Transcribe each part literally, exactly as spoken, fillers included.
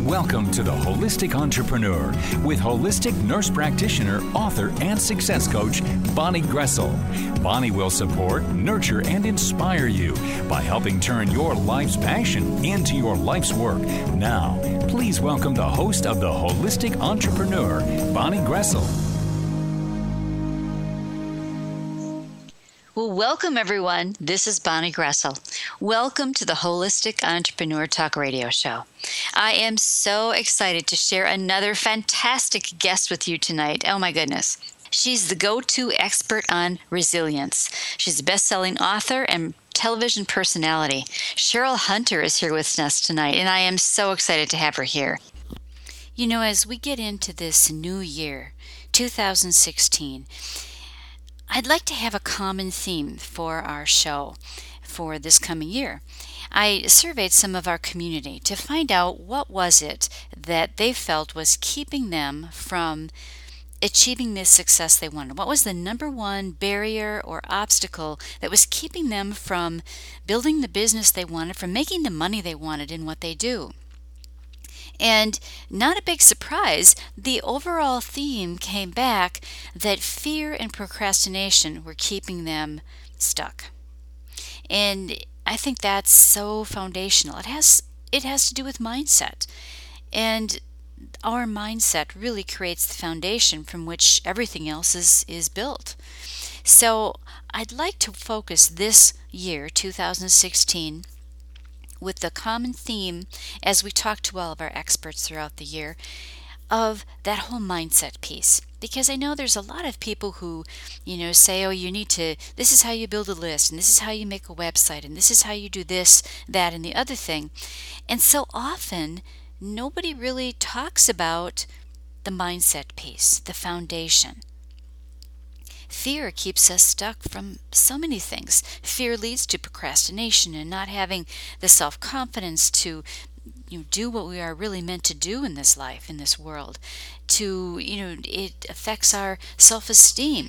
Welcome to The Holistic Entrepreneur with holistic nurse practitioner, author, and success coach, Bonnie Gressel. Bonnie will support, nurture, and inspire you by helping turn your life's passion into your life's work. Now, please welcome the host of The Holistic Entrepreneur, Bonnie Gressel. Well, welcome everyone. This is Bonnie Gressel. Welcome to the Holistic Entrepreneur Talk Radio Show. I am so excited to share another fantastic guest with you tonight. Oh my goodness. She's the go-to expert on resilience. She's a best-selling author and television personality. Cheryl Hunter is here with us tonight, and I am so excited to have her here. You know, as we get into this new year, two thousand sixteen, I'd like to have a common theme for our show for this coming year. I surveyed some of our community to find out what was it that they felt was keeping them from achieving the success they wanted. What was the number one barrier or obstacle that was keeping them from building the business they wanted, from making the money they wanted in what they do? And not a big surprise, the overall theme came back that fear and procrastination were keeping them stuck. And I think that's so foundational. It has it has to do with mindset. And our mindset really creates the foundation from which everything else is, is built. So I'd like to focus this year, two thousand sixteen, with the common theme, as we talk to all of our experts throughout the year, of that whole mindset piece. Because I know there's a lot of people who, you know, say, oh, you need to, this is how you build a list, and this is how you make a website, and this is how you do this, that, and the other thing. And so often, nobody really talks about the mindset piece, the foundation. Fear keeps us stuck from so many things. Fear leads to procrastination and not having the self-confidence to you know, do what we are really meant to do in this life, in this world. To, you know, it affects our self-esteem.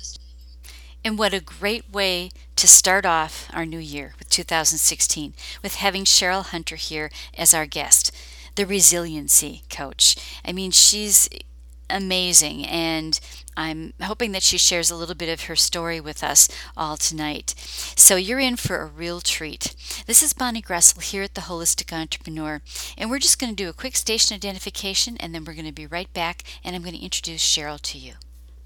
And what a great way to start off our new year with two thousand sixteen, with having Cheryl Hunter here as our guest, the resiliency coach. I mean, she's amazing, and I'm hoping that she shares a little bit of her story with us all tonight. So you're in for a real treat. This is Bonnie Gressel here at the Holistic Entrepreneur, and we're just going to do a quick station identification, and then we're going to be right back, and I'm going to introduce Cheryl to you.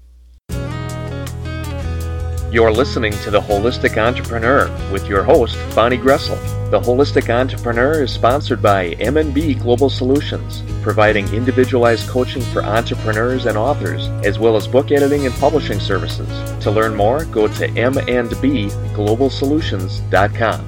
You're listening to The Holistic Entrepreneur with your host, Bonnie Gressel. The Holistic Entrepreneur is sponsored by M and B Global Solutions, providing individualized coaching for entrepreneurs and authors, as well as book editing and publishing services. To learn more, go to m and b global solutions dot com.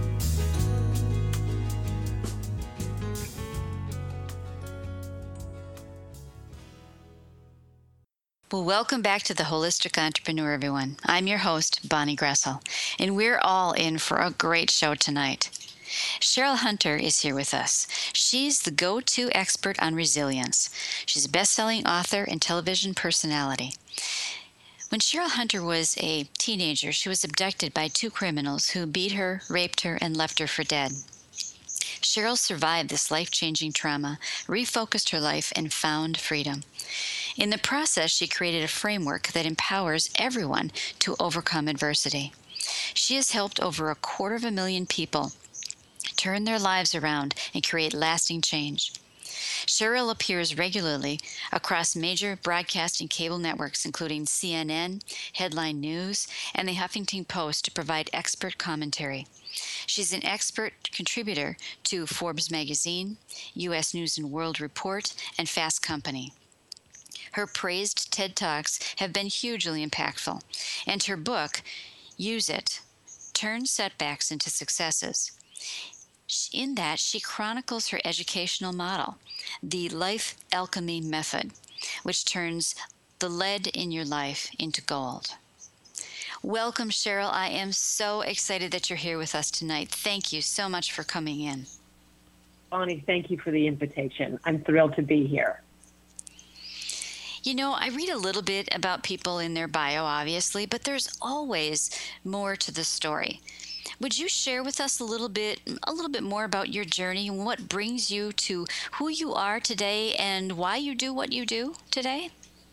Well, welcome back to the Holistic Entrepreneur, everyone. I'm your host, Bonnie Gressel, and we're all in for a great show tonight. Cheryl Hunter is here with us. She's the go-to expert on resilience. She's a best-selling author and television personality. When Cheryl Hunter was a teenager, she was abducted by two criminals who beat her, raped her, and left her for dead. Cheryl survived this life-changing trauma, refocused her life, and found freedom. In the process, she created a framework that empowers everyone to overcome adversity. She has helped over a quarter of a million people turn their lives around and create lasting change. Cheryl appears regularly across major broadcast and cable networks, including C N N, Headline News, and the Huffington Post, to provide expert commentary. She's an expert contributor to Forbes magazine, U S News and World Report, and Fast Company. Her praised TED Talks have been hugely impactful, and her book, Use It, Turn Setbacks into Successes. In that, she chronicles her educational model, the Life Alchemy Method, which turns the lead in your life into gold. Welcome, Cheryl. I am so excited that you're here with us tonight. Thank you so much for coming in. Bonnie, thank you for the invitation. I'm thrilled to be here. You know, I read a little bit about people in their bio, obviously, but there's always more to the story. Would you share with us a little bit, a little bit more about your journey and what brings you to who you are today and why you do what you do today?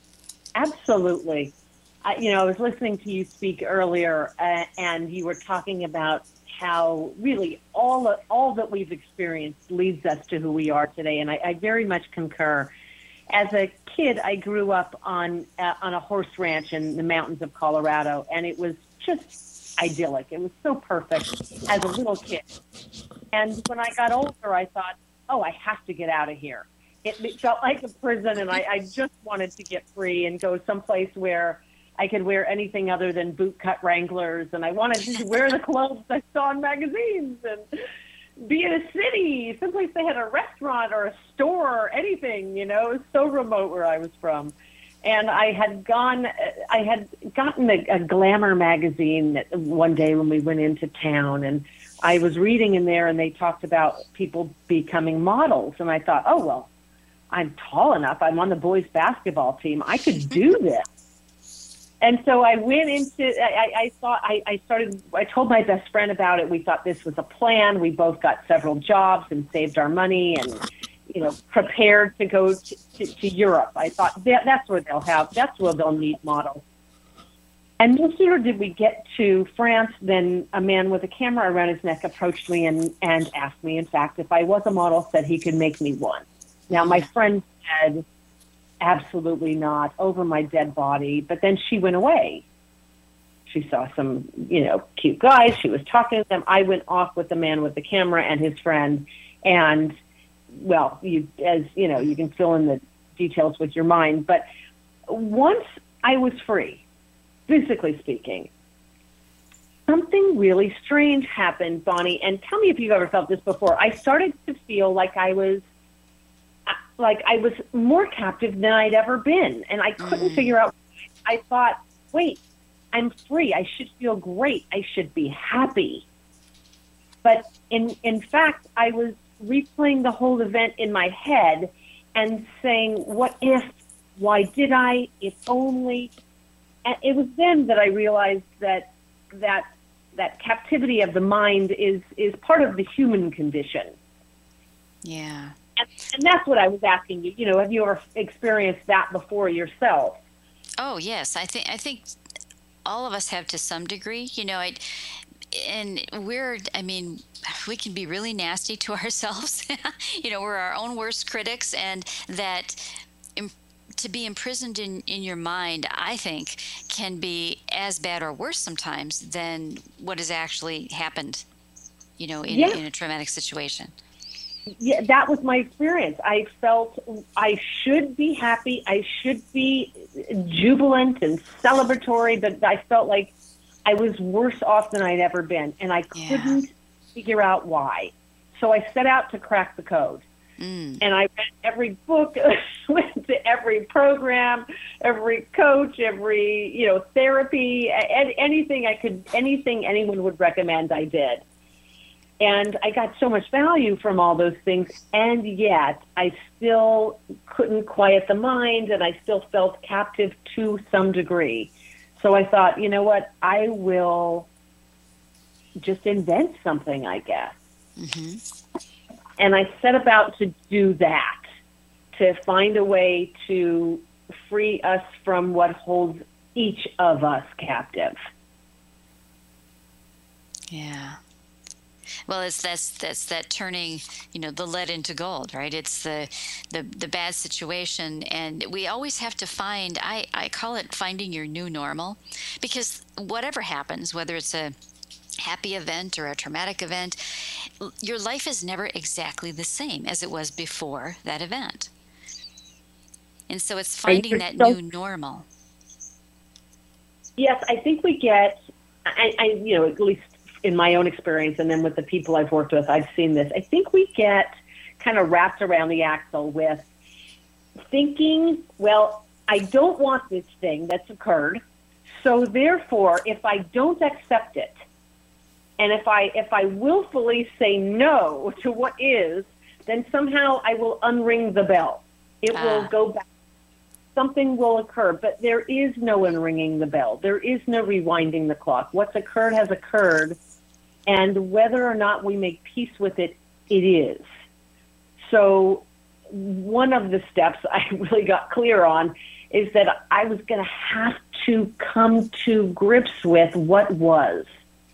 Absolutely. I, you know, I was listening to you speak earlier, uh, and you were talking about how really all of, all that we've experienced leads us to who we are today, and I, I very much concur. As a kid, I grew up on uh, on a horse ranch in the mountains of Colorado, and it was just idyllic. It was so perfect as a little kid. And when I got older, I thought, oh, I have to get out of here. It, it felt like a prison, and I, I just wanted to get free and go someplace where I could wear anything other than bootcut Wranglers, and I wanted to wear the clothes I saw in magazines and be in a city, someplace they had a restaurant or a store or anything, you know. It was so remote where I was from. And I had gone, I had gotten a, a glamour magazine one day when we went into town, and I was reading in there, and they talked about people becoming models. And I thought, oh, well, I'm tall enough. I'm on the boys basketball team. I could do this. And so I went into, I, I thought, I, I started, I told my best friend about it. We thought this was a plan. We both got several jobs and saved our money and, you know, prepared to go to, to, to Europe. I thought that, that's where they'll have, that's where they'll need models. And no sooner did we get to France than a man with a camera around his neck approached me and, and asked me, in fact, if I was a model, said he could make me one. Now, my friend said, absolutely not, over my dead body. But then she went away. She saw some, you know, cute guys. She was talking to them. I went off with the man with the camera and his friend. And, well, you, as you know, you can fill in the details with your mind. But once I was free, physically speaking, something really strange happened, Bonnie. And tell me if you've ever felt this before. I started to feel like I was like I was more captive than I'd ever been. And I couldn't mm. figure out, I thought, wait, I'm free. I should feel great. I should be happy. But in, in fact, I was replaying the whole event in my head and saying, what if, why did I, if only. And it was then that I realized that, that, that captivity of the mind is, is part of the human condition. Yeah. And, and that's what I was asking you. You know, have you ever experienced that before yourself? Oh, yes. I think I think all of us have to some degree. You know, I, and we're, I mean, we can be really nasty to ourselves. You know, we're our own worst critics, and that im- to be imprisoned in, in your mind, I think, can be as bad or worse sometimes than what has actually happened, you know, in, yeah. in a traumatic situation. Yeah, that was my experience. I felt I should be happy. I should be jubilant and celebratory, but I felt like I was worse off than I'd ever been, and I couldn't yeah. figure out why. So I set out to crack the code. Mm. And I read every book, went to every program, every coach, every, you know, therapy, anything I could, anything anyone would recommend, I did. And I got so much value from all those things, and yet I still couldn't quiet the mind, and I still felt captive to some degree. So I thought, you know what, I will just invent something, I guess. Mm-hmm. And I set about to do that, to find a way to free us from what holds each of us captive. Yeah. Well, it's that's that's that turning, you know, the lead into gold, right? It's the the the bad situation, and we always have to find. I I call it finding your new normal, because whatever happens, whether it's a happy event or a traumatic event, your life is never exactly the same as it was before that event, and so it's finding that so, new normal. Yes, I think we get. I, I you know at least. In my own experience, and then with the people I've worked with, I've seen this. I think we get kind of wrapped around the axle with thinking, well, I don't want this thing that's occurred, so therefore, if I don't accept it, and if I if I willfully say no to what is, then somehow I will unring the bell. It ah. will go back. Something will occur, but there is no unringing the bell. There is no rewinding the clock. What's occurred has occurred, And whether or not we make peace with it, it is. So one of the steps I really got clear on is that I was going to have to come to grips with what was.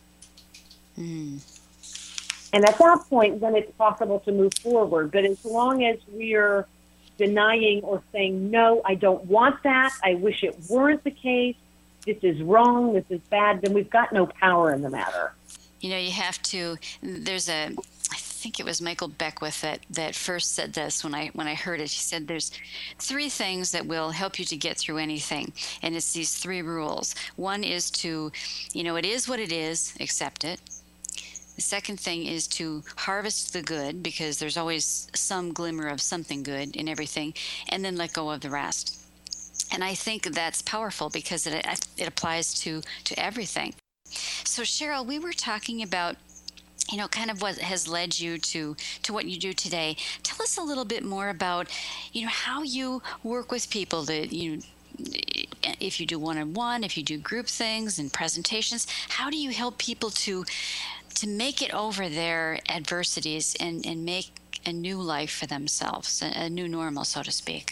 Mm. And at that point, then it's possible to move forward. But as long as we're denying or saying, no, I don't want that, I wish it weren't the case, this is wrong, this is bad, then we've got no power in the matter. You know, you have to, there's a, I think it was Michael Beckwith that, that first said this when I when I heard it. He said there's three things that will help you to get through anything. And it's these three rules. One is to, you know, it is what it is, accept it. The second thing is to harvest the good, because there's always some glimmer of something good in everything, and then let go of the rest. And I think that's powerful because it it applies to, to everything. So Cheryl, we were talking about, you know, kind of what has led you to, to what you do today. Tell us a little bit more about, you know, how you work with people that you, if you do one-on-one, if you do group things and presentations, how do you help people to to make it over their adversities and, and make a new life for themselves, a, a new normal, so to speak?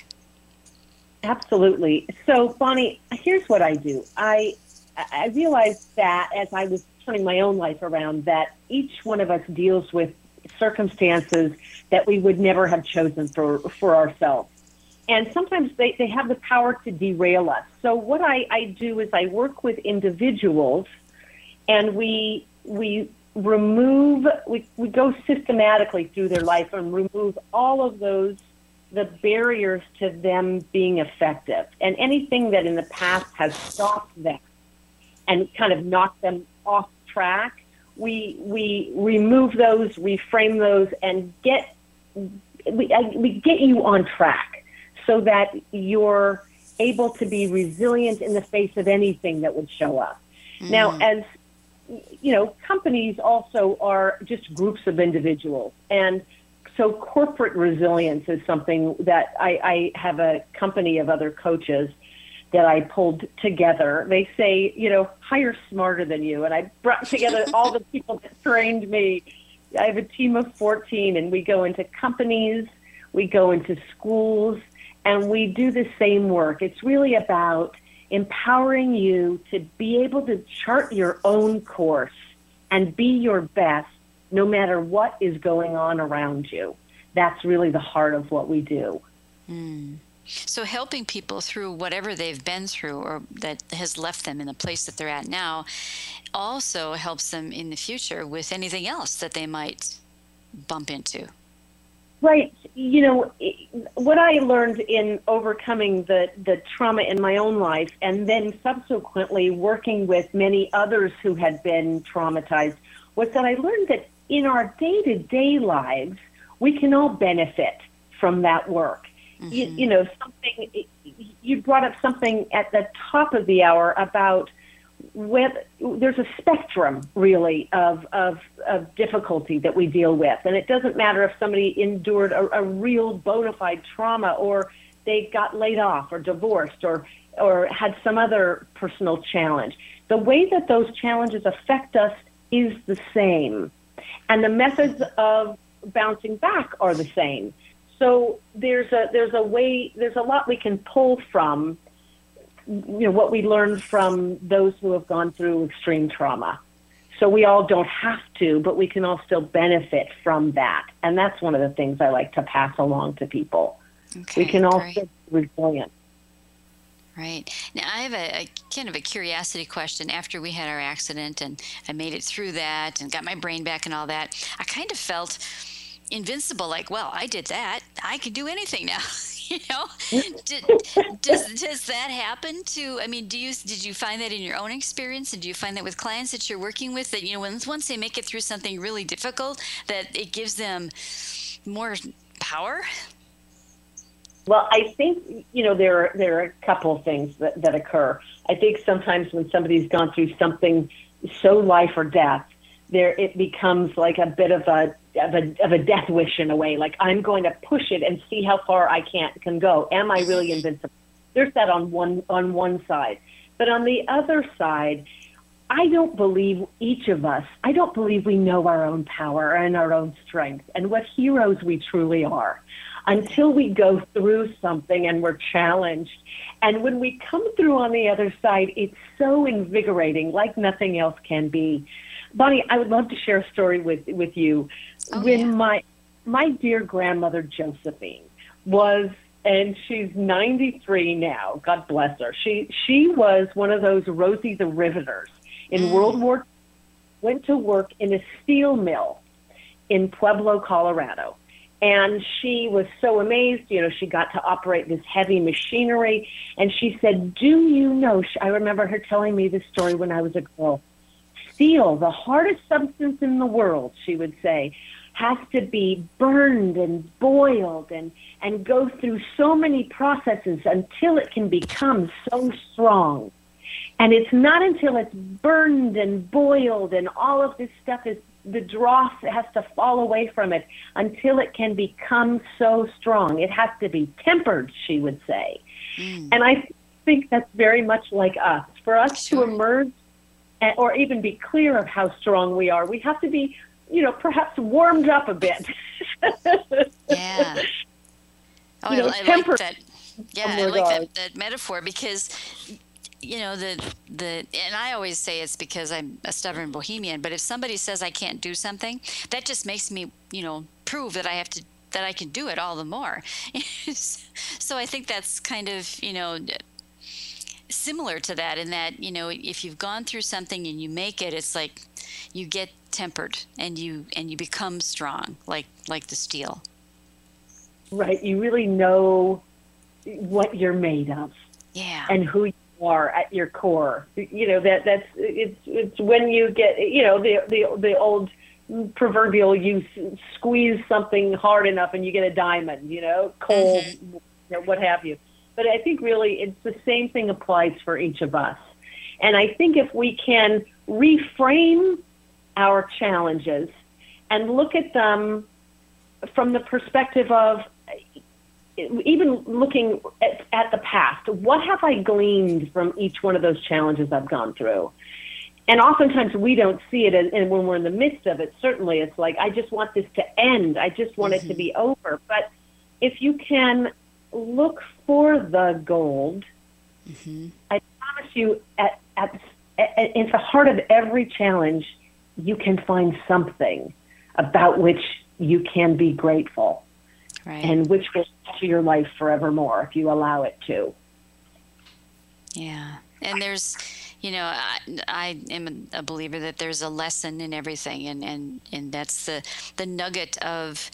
Absolutely. So, Bonnie, here's what I do. I I realized that as I was turning my own life around, that each one of us deals with circumstances that we would never have chosen for, for ourselves. And sometimes they, they have the power to derail us. So what I, I do is I work with individuals, and we we remove, we, we go systematically through their life and remove all of those, the barriers to them being effective, and anything that in the past has stopped them and kind of knocked them off track. We we remove those, reframe those, and get we we get you on track so that you're able to be resilient in the face of anything that would show up. Mm. Now, as you know, companies also are just groups of individuals, and so corporate resilience is something that I, I have a company of other coaches that I pulled together. They say, you know, hire smarter than you. And I brought together all the people that trained me. I have a team of fourteen, and we go into companies, we go into schools, and we do the same work. It's really about empowering you to be able to chart your own course and be your best no matter what is going on around you. That's really the heart of what we do. Mm. So helping people through whatever they've been through or that has left them in the place that they're at now also helps them in the future with anything else that they might bump into. Right. You know, what I learned in overcoming the, the trauma in my own life, and then subsequently working with many others who had been traumatized, was that I learned that in our day-to-day lives, we can all benefit from that work. Mm-hmm. You, you know, something, you brought up something at the top of the hour about whether there's a spectrum, really, of, of, of difficulty that we deal with. And it doesn't matter if somebody endured a, a real bona fide trauma, or they got laid off or divorced or, or had some other personal challenge. The way that those challenges affect us is the same. And the methods of bouncing back are the same. So there's a there's a way there's a lot we can pull from, you know, what we learned from those who have gone through extreme trauma. So we all don't have to, but we can all still benefit from that. And that's one of the things I like to pass along to people. Okay, we can all great. still be resilient. Right. Now, I have a, a kind of a curiosity question. After we had our accident and I made it through that and got my brain back and all that, I kind of felt invincible, like, well, I did that. I can do anything now. You know, did, does does that happen to? I mean, do you did you find that in your own experience, and do you find that with clients that you're working with, that you know, once once they make it through something really difficult, that it gives them more power? Well, I think, you know, there are, there are a couple of things that, that occur. I think sometimes when somebody's gone through something so life or death, there it becomes like a bit of a of a of a death wish in a way. Like, I'm going to push it and see how far I can can go. Am I really invincible? There's that on one on one side, but on the other side, I don't believe each of us, I don't believe we know our own power and our own strength and what heroes we truly are until we go through something and we're challenged. And when we come through on the other side, it's so invigorating, like nothing else can be. Bonnie, I would love to share a story with, with you. Oh, when yeah. my my dear grandmother Josephine was, and she's ninety-three now, God bless her. She she was one of those Rosie the Riveters in Mm. World War Two, went to work in a steel mill in Pueblo, Colorado. And she was so amazed, you know, she got to operate this heavy machinery. And she said, do you know, I remember her telling me this story when I was a girl, steel, the hardest substance in the world, she would say, has to be burned and boiled and, and go through so many processes until it can become so strong. And it's not until it's burned and boiled and all of this stuff is, the dross has to fall away from it until it can become so strong. It has to be tempered, she would say. Mm. And I think that's very much like us. For us sure. to emerge or even be clear of how strong we are, we have to be, you know, perhaps warmed up a bit. Yeah. Oh, you know, I, I like that. Yeah, I like that, that metaphor because, you know, the the and I always say it's because I'm a stubborn bohemian, but if somebody says I can't do something, that just makes me, you know, prove that I have to that I can do it all the more. So I think that's kind of, you know, similar to that in that, you know, if you've gone through something and you make it, it's like you get tempered and you and you become strong, like like the steel. Right. You really know what you're made of. Yeah. And who you are at your core. You know, that that's it's it's when you get, you know, the the the old proverbial, you squeeze something hard enough and you get a diamond, you know, coal, mm-hmm. you know, what have you. But I think really it's the same thing applies for each of us. And I think if we can reframe our challenges and look at them from the perspective of even looking at, at the past, what have I gleaned from each one of those challenges I've gone through? And oftentimes we don't see it, and when we're in the midst of it, certainly it's like, I just want this to end. I just want mm-hmm. it to be over. But if you can look for the gold, mm-hmm. I promise you, at, at, at, in the heart of every challenge, you can find something about which you can be grateful, right. and which will to your life forevermore if you allow it to. Yeah. And there's, you know, I, I am a believer that there's a lesson in everything. And, and, and that's the, the nugget of,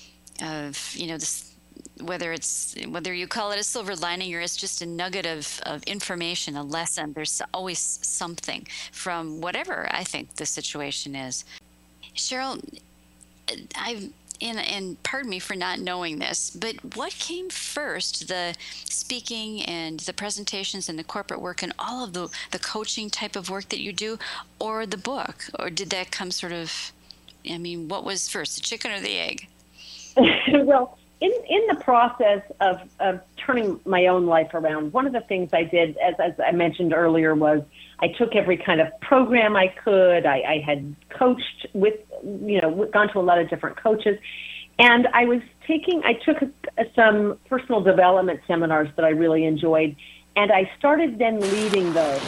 of, you know, this, whether it's, whether you call it a silver lining or it's just a nugget of, of information, a lesson, there's always something from whatever I think the situation is. Cheryl, I've, And, and pardon me for not knowing this, but what came first, the speaking and the presentations and the corporate work and all of the, the coaching type of work that you do, or the book? Or did that come sort of, I mean, what was first, the chicken or the egg? Well, in, in the process of, of turning my own life around, one of the things I did, as, as I mentioned earlier, was I took every kind of program I could. I, I had coached with, you know, gone to a lot of different coaches. And I was taking, I took a, some personal development seminars that I really enjoyed. And I started then leading those.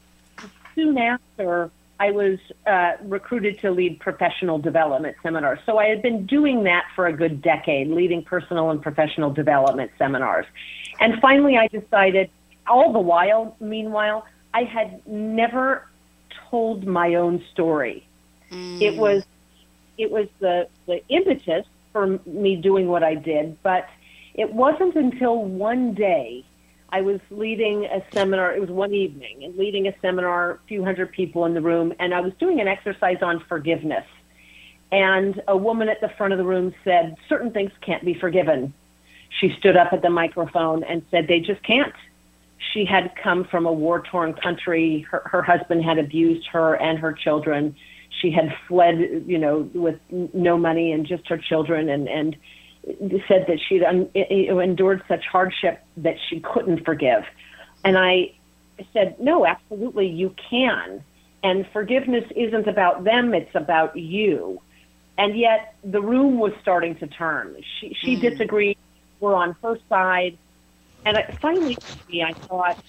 Soon after, I was uh, recruited to lead professional development seminars. So I had been doing that for a good decade, leading personal and professional development seminars. And finally, I decided, all the while, meanwhile, I had never told my own story. Mm. It was it was the, the impetus for me doing what I did, but it wasn't until one day I was leading a seminar. It was one evening, and leading a seminar, a few hundred people in the room, and I was doing an exercise on forgiveness. And a woman at the front of the room said, certain things can't be forgiven. She stood up at the microphone and said, they just can't. She had come from a war-torn country. Her, her husband had abused her and her children. She had fled, you know, with no money and just her children, and, and said that she'd un, endured such hardship that she couldn't forgive. And I said, no, absolutely, you can. and forgiveness isn't about them, it's about you. And yet the room was starting to turn. She, she mm. disagreed. We're on her side. And I, finally, I thought,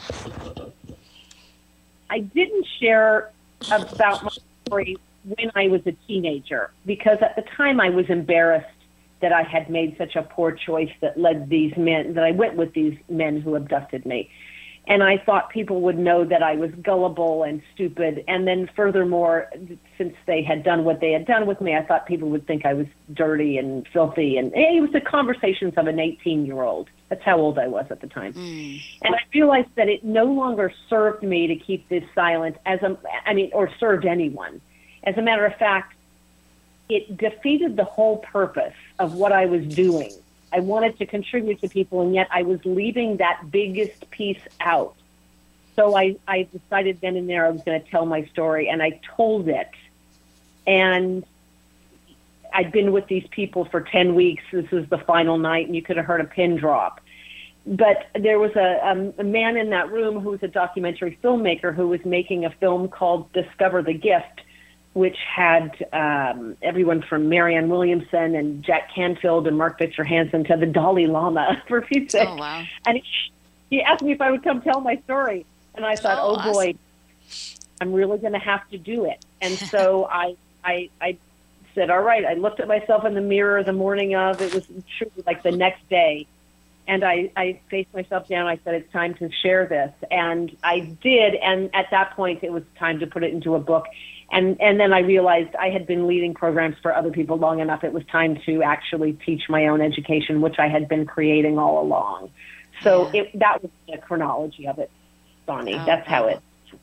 I didn't share about my story when I was a teenager, because at the time I was embarrassed that I had made such a poor choice that led these men, that I went with these men who abducted me. And I thought people would know that I was gullible and stupid. And then furthermore, since they had done what they had done with me, I thought people would think I was dirty and filthy. And it was the conversations of an eighteen-year-old. That's how old I was at the time. Mm. And I realized that it no longer served me to keep this silent, as a, I mean, or served anyone. As a matter of fact, it defeated the whole purpose of what I was doing. I wanted to contribute to people, and yet I was leaving that biggest piece out. So I, I decided then and there I was going to tell my story, and I told it. And I'd been with these people for ten weeks. This was the final night, and you could have heard a pin drop. But there was a, a, a man in that room who was a documentary filmmaker who was making a film called Discover the Gift, which had um, everyone from Marianne Williamson and Jack Canfield and Mark Victor Hansen to the Dalai Lama, for Pete's sake. Oh, wow. And he, he asked me if I would come tell my story. And I thought, oh, oh boy, awesome. I'm really going to have to do it. And so I, I, I said, all right. I looked at myself in the mirror the morning of, it was true, like the next day. And I, I faced myself down. I said, it's time to share this. And I did. And at that point, it was time to put it into a book. And and then I realized I had been leading programs for other people long enough. It was time to actually teach my own education, which I had been creating all along. So yeah. it, that was the chronology of it, Bonnie. Oh, That's how it.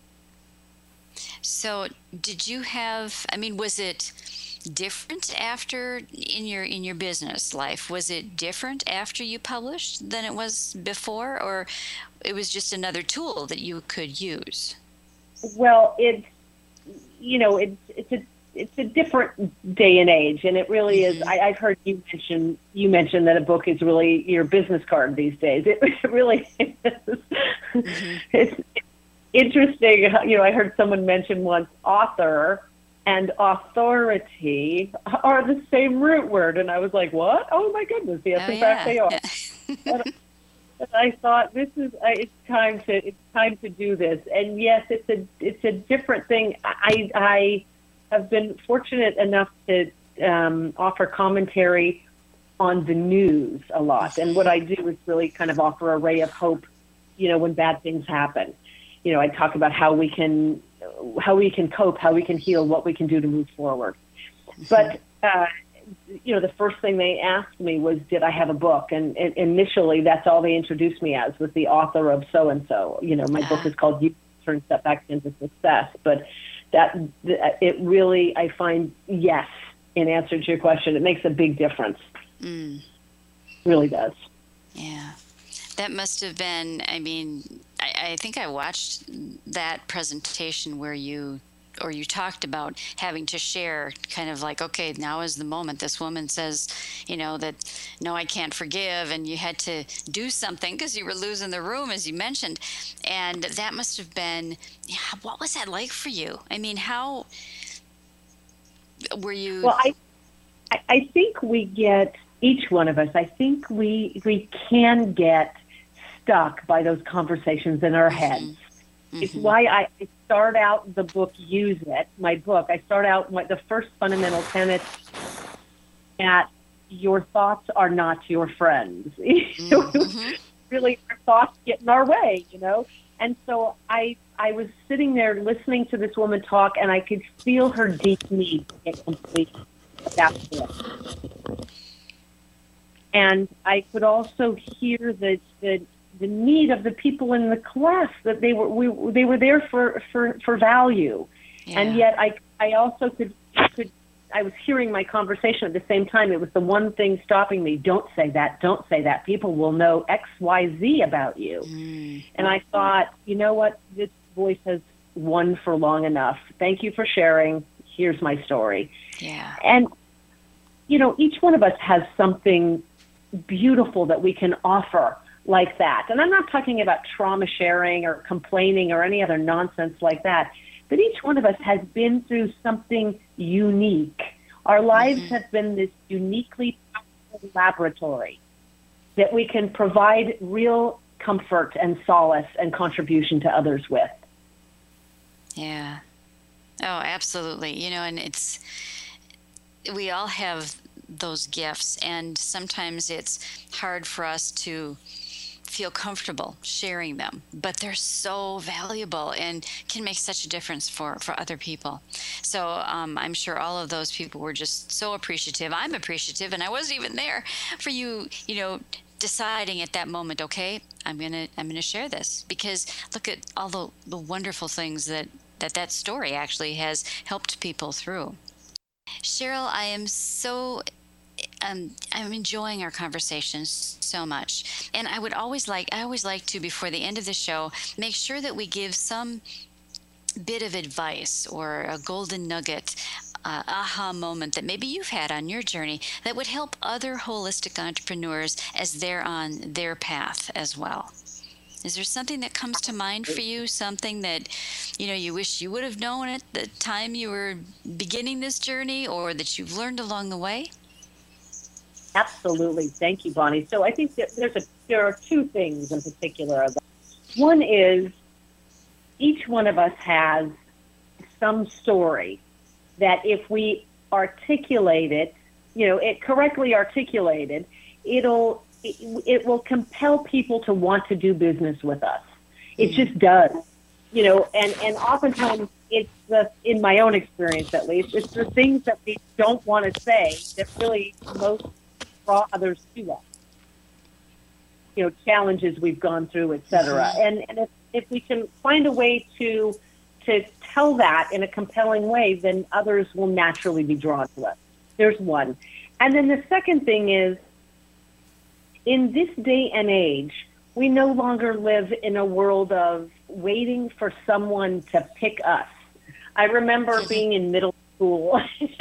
So did you have, I mean, was it different after in your in your business life? Was it different after you published than it was before, or it was just another tool that you could use? Well, it's, you know, it's it's a it's a different day and age, and it really mm-hmm. is. I, I've heard you mention you mentioned that a book is really your business card these days. It, it really is. Mm-hmm. It's interesting. You know, I heard someone mention once author and authority are the same root word, and I was like, what? Oh my goodness! Yes, oh, in yeah. fact they are. and, and I thought this is uh, it's time to it's time to do this, and yes, it's a it's a different thing. I I have been fortunate enough to um, offer commentary on the news a lot, and what I do is really kind of offer a ray of hope. You know, when bad things happen, you know, I talk about how we can how we can cope, how we can heal, what we can do to move forward. But uh, you know, the first thing they asked me was, did I have a book? And, and initially, that's all they introduced me as, was the author of so-and-so. You know, my yeah. book is called You Turn Setbacks into Success. But that it really, I find, yes, in answer to your question, it makes a big difference. Mm. It really does. Yeah. That must have been, I mean, I, I think I watched that presentation where you or you talked about having to share kind of like, okay, now is the moment. This woman says, you know, that, no, I can't forgive. And you had to do something because you were losing the room, as you mentioned. And that must have been, yeah, what was that like for you? I mean, how were you? Well, I, I think we get, each one of us, I think we, we can get stuck by those conversations in our mm-hmm. heads. Mm-hmm. It's why I start out the book, Use It, my book. I start out with the first fundamental tenet that your thoughts are not your friends. Mm-hmm. Really, our thoughts get in our way, you know? And so I I was sitting there listening to this woman talk, and I could feel her deep need to get complete. That's it. And I could also hear the the the need of the people in the class, that they were we they were there for for, for value, yeah. And yet I I also could could I was hearing my conversation at the same time. It was the one thing stopping me. Don't say that. Don't say that. People will know X, Y, Z about you. Mm. And I thought, you know what? This voice has won for long enough. Thank you for sharing. Here's my story. Yeah. And you know, each one of us has something beautiful that we can offer like that. And I'm not talking about trauma sharing or complaining or any other nonsense like that. but each one of us has been through something unique. Our lives mm-hmm. have been this uniquely powerful laboratory that we can provide real comfort and solace and contribution to others with. Yeah. Oh, absolutely. You know, and it's, we all have those gifts, and sometimes it's hard for us to feel comfortable sharing them, but they're so valuable and can make such a difference for, for other people. So um, I'm sure all of those people were just so appreciative. I'm appreciative, and I wasn't even there for you, you know, deciding at that moment, okay, I'm gonna I'm gonna share this, because look at all the, the wonderful things that, that that story actually has helped people through. Cheryl, I am so Um, I'm enjoying our conversations so much. And I would always like, I always like to, before the end of the show, make sure that we give some bit of advice or a golden nugget, uh, aha moment that maybe you've had on your journey that would help other holistic entrepreneurs as they're on their path as well. Is there something that comes to mind for you? Something that, you know, you wish you would have known at the time you were beginning this journey, or that you've learned along the way? Absolutely. Thank you, Bonnie. So I think that there's a, there are two things in particular. One is each one of us has some story that if we articulate it, you know, it correctly articulated, it'll, it, it will compel people to want to do business with us. It mm-hmm. just does, you know, and, and oftentimes it's the, in my own experience at least, it's the things that we don't want to say that really most draw others to us. You know, challenges we've gone through, et cetera. Mm-hmm. And, and if, if we can find a way to to tell that in a compelling way, then others will naturally be drawn to us. There's one. And then the second thing is, in this day and age, we no longer live in a world of waiting for someone to pick us. I remember being in middle school,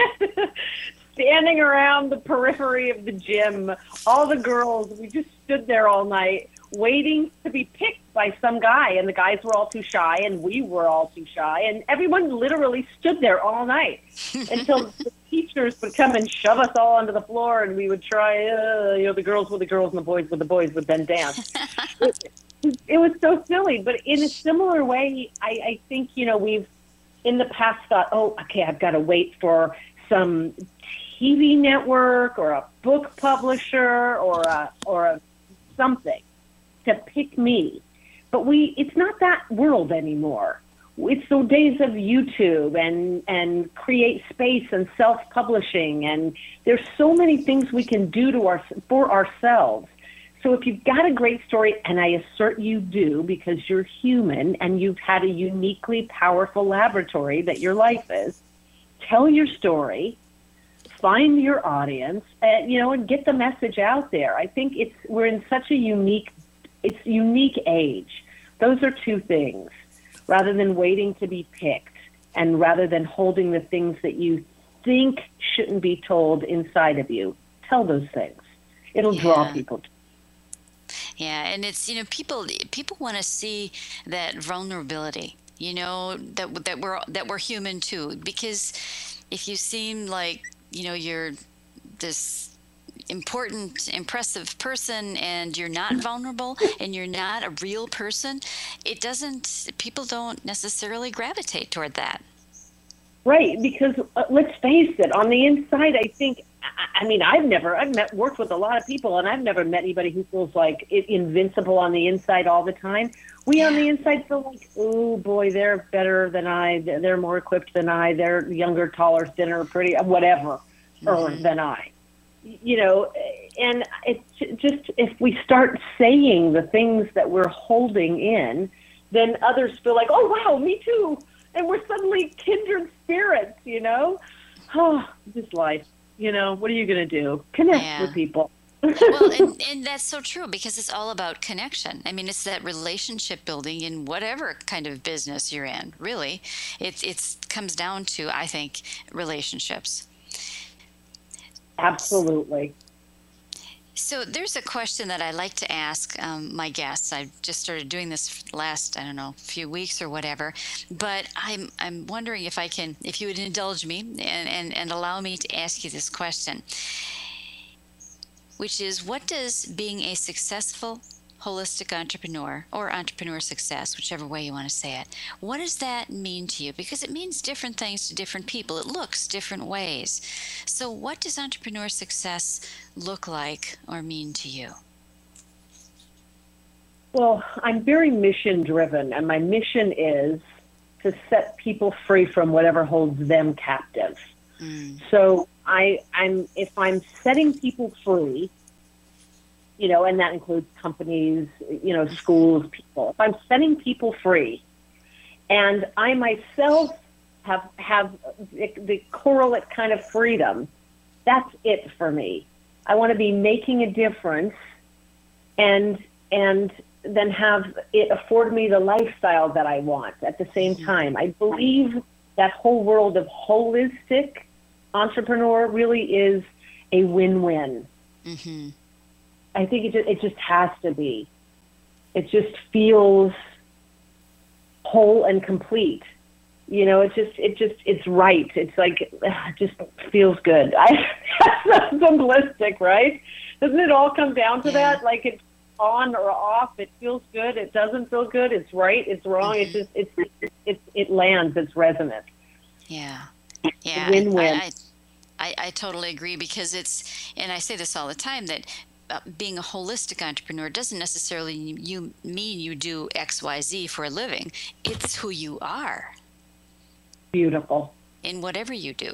standing around the periphery of the gym, all the girls, we just stood there all night waiting to be picked by some guy, and the guys were all too shy, and we were all too shy, and everyone literally stood there all night until the teachers would come and shove us all onto the floor, and we would try, uh, you know, the girls with the girls and the boys with the boys would then dance. it, it was so silly, but in a similar way, I, I think, you know, we've in the past thought, oh, okay, I've got to wait for some T V network or a book publisher or a, or a something to pick me. But we, it's not that world anymore. It's the days of YouTube and, and create space and self-publishing, and there's so many things we can do to our, for ourselves. So if you've got a great story, and I assert you do because you're human and you've had a uniquely powerful laboratory that your life is, tell your story, find your audience, and, you know, and get the message out there. I think it's, we're in such a unique, it's unique age. Those are two things. Rather than waiting to be picked, and rather than holding the things that you think shouldn't be told inside of you, tell those things. It'll yeah. draw people to. Yeah, and it's, you know, people people want to see that vulnerability, you know, that that we're that we're human too. Because if you seem like, you know, you're this important, impressive person and you're not vulnerable and you're not a real person, it doesn't, people don't necessarily gravitate toward that. Right, because uh, let's face it, on the inside, I think, I, I mean, I've never, I've met, worked with a lot of people, and I've never met anybody who feels like it, invincible on the inside all the time. We yeah. on the inside feel like, oh boy, they're better than I, they're more equipped than I, they're younger, taller, thinner, pretty, whatever, mm-hmm. or than I. You know, and it's just, if we start saying the things that we're holding in, then others feel like, oh, wow, me too. And we're suddenly kindred spirits, you know? Oh, this life, you know, what are you going to do? Connect yeah. with people. Well, and, and that's so true, because it's all about connection. I mean, it's that relationship building in whatever kind of business you're in, really. It it's, comes down to, I think, relationships. Absolutely. So there's a question that I like to ask um, my guests. I just started doing this last, I don't know, few weeks or whatever. But I'm I'm wondering if I can, if you would indulge me and, and, and allow me to ask you this question, which is, what does being a successful holistic entrepreneur, or entrepreneur success, whichever way you want to say it, what does that mean to you? Because it means different things to different people. It looks different ways. So what does entrepreneur success look like or mean to you? Well, I'm very mission driven, and my mission is to set people free from whatever holds them captive. Mm. So I, I'm if I'm setting people free, you know, and that includes companies, you know, schools, people. If I'm setting people free, and I myself have have the, the correlate kind of freedom, that's it for me. I want to be making a difference, and and then have it afford me the lifestyle that I want at the same time. I believe that whole world of holistic entrepreneur really is a win-win. Mm-hmm. I think it just, it just has to be. It just feels whole and complete. You know, it just, it just, it's right. It's like, it just feels good. I, that's simplistic, right? Doesn't it all come down to yeah. that? Like, it's on or off. It feels good. It doesn't feel good. It's right. It's wrong. Mm-hmm. It's just, it's, it, it, it lands. It's resonant. Yeah. Yeah. Win-win. I, I, I totally agree, because it's, and I say this all the time, that Uh, being a holistic entrepreneur doesn't necessarily you mean you do X Y Z for a living. It's who you are. Beautiful. In whatever you do.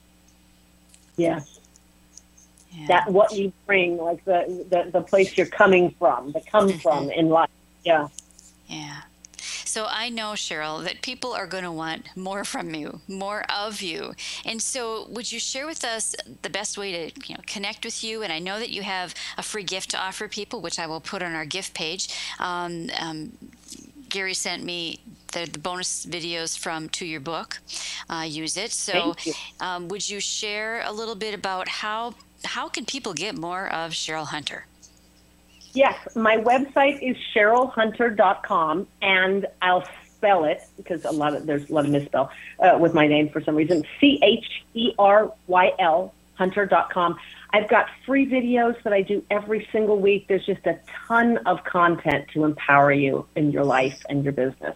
Yes. Yeah. That what you bring, like the, the, the place you're coming from, the come mm-hmm. from in life. Yeah. Yeah. So I know, Cheryl, that people are going to want more from you, more of you. And so would you share with us the best way to, you know, connect with you? And I know that you have a free gift to offer people, which I will put on our gift page. Um, um, Gary sent me the, the bonus videos from to your book. Uh, use it. So um, would you share a little bit about how how can people get more of Cheryl Hunter? Yes, my website is cheryl hunter dot com, and I'll spell it because a lot of there's a lot of misspell uh, with my name for some reason. C H E R Y L hunter dot com. I've got free videos that I do every single week. There's just a ton of content to empower you in your life and your business.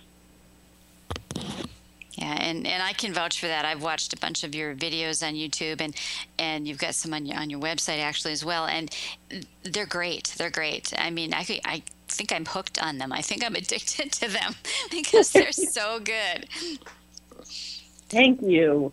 Yeah, and, and I can vouch for that. I've watched a bunch of your videos on YouTube, and, and you've got some on your, on your website actually as well. And they're great. They're great. I mean, I, I think I'm hooked on them. I think I'm addicted to them because they're so good. Thank you.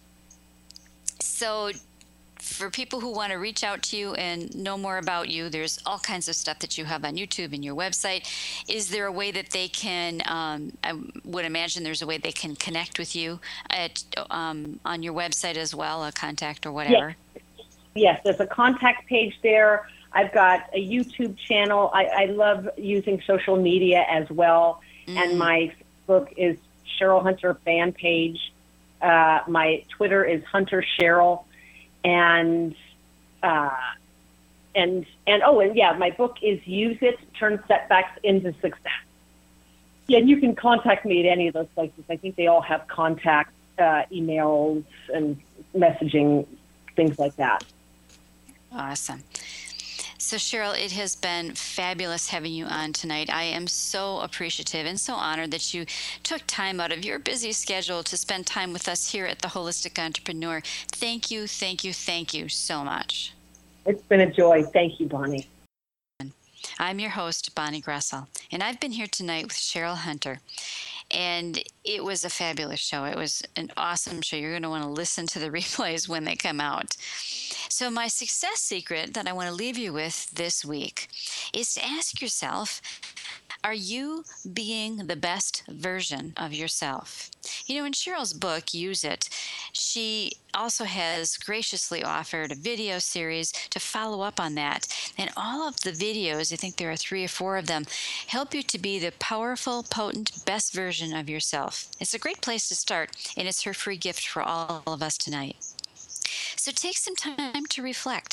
So for people who want to reach out to you and know more about you, there's all kinds of stuff that you have on YouTube and your website. Is there a way that they can, um, I would imagine there's a way they can connect with you at um, on your website as well, a contact or whatever? Yes, yes, there's a contact page there. I've got a YouTube channel. I, I love using social media as well. Mm-hmm. And my Facebook is Cheryl Hunter fan page. Uh, my Twitter is Hunter Cheryl. And, uh, and, and, oh, and yeah, my book is Use It, Turn Setbacks into Success. Yeah, and you can contact me at any of those places. I think they all have contact, uh, emails and messaging, things like that. Awesome. So, Cheryl, it has been fabulous having you on tonight. I am so appreciative and so honored that you took time out of your busy schedule to spend time with us here at The Holistic Entrepreneur. Thank you, thank you, thank you so much. It's been a joy. Thank you, Bonnie. I'm your host, Bonnie Gressel, and I've been here tonight with Cheryl Hunter. And it was a fabulous show. It was an awesome show. You're going to want to listen to the replays when they come out. So my success secret that I want to leave you with this week is to ask yourself, are you being the best version of yourself? You know, in Cheryl's book, Use It, she also has graciously offered a video series to follow up on that. And all of the videos, I think there are three or four of them, help you to be the powerful, potent, best version of yourself. It's a great place to start, and it's her free gift for all of us tonight. So take some time to reflect.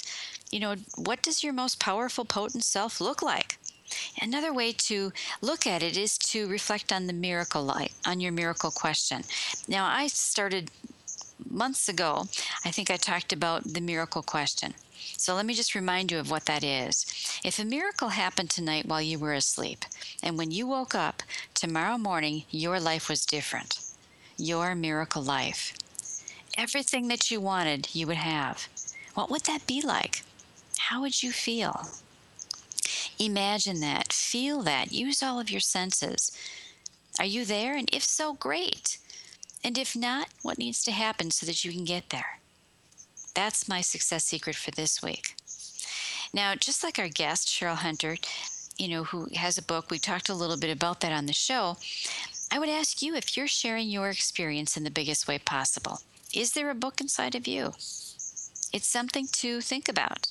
you know, what does your most powerful, potent self look like? Another way to look at it is to reflect on the miracle light, on your miracle question. Now, I started months ago, I think I talked about the miracle question. So let me just remind you of what that is. If a miracle happened tonight while you were asleep, and when you woke up tomorrow morning, your life was different, your miracle life, everything that you wanted, you would have, what would that be like? How would you feel? Imagine that, feel that, use all of your senses. Are you there? And if so, great. And if not, what needs to happen so that you can get there? That's my success secret for this week. Now, just like our guest, Cheryl Hunter, you know, who has a book, we talked a little bit about that on the show. I would ask you if you're sharing your experience in the biggest way possible. Is there a book inside of you? It's something to think about.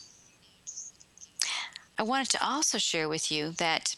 I wanted to also share with you that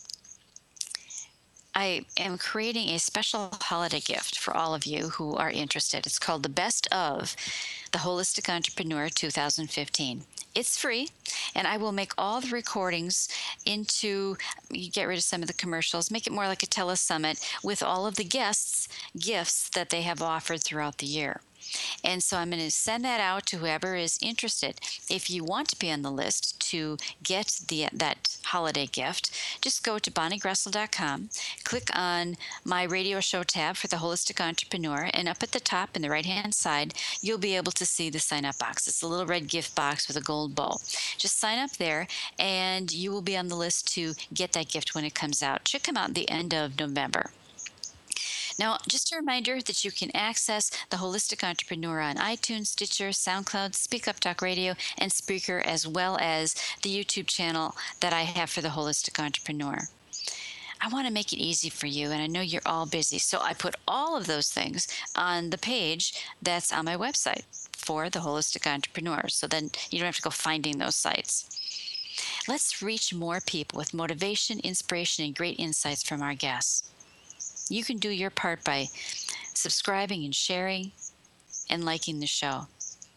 I am creating a special holiday gift for all of you who are interested. It's called the Best of the Holistic Entrepreneur two thousand fifteen. It's free, and I will make all the recordings into, you get rid of some of the commercials, make it more like a telesummit with all of the guests' gifts that they have offered throughout the year. And so I'm going to send that out to whoever is interested. If you want to be on the list to get the that holiday gift, just go to bonnie gressel dot com, click on my radio show tab for the Holistic Entrepreneur, and up at the top in the right-hand side, you'll be able to see the sign-up box. It's a little red gift box with a gold bow. Just sign up there, and you will be on the list to get that gift when it comes out. It should come out at the end of November. Now, just a reminder that you can access the Holistic Entrepreneur on iTunes, Stitcher, SoundCloud, Speak Up Talk Radio, and Spreaker, as well as the YouTube channel that I have for the Holistic Entrepreneur. I want to make it easy for you, and I know you're all busy, so I put all of those things on the page that's on my website for the Holistic Entrepreneur, so then you don't have to go finding those sites. Let's reach more people with motivation, inspiration, and great insights from our guests. You can do your part by subscribing and sharing and liking the show.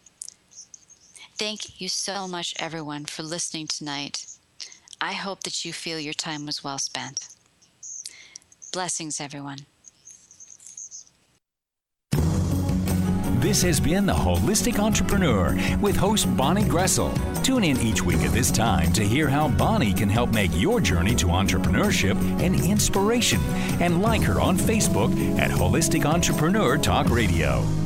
Thank you so much, everyone, for listening tonight. I hope that you feel your time was well spent. Blessings, everyone. This has been The Holistic Entrepreneur with host Bonnie Gressel. Tune in each week at this time to hear how Bonnie can help make your journey to entrepreneurship an inspiration. And like her on Facebook at Holistic Entrepreneur Talk Radio.